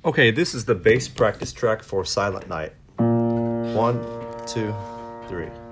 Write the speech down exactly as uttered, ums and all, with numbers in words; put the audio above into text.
Okay, this is the bass practice track for Silent Night. One, two, three.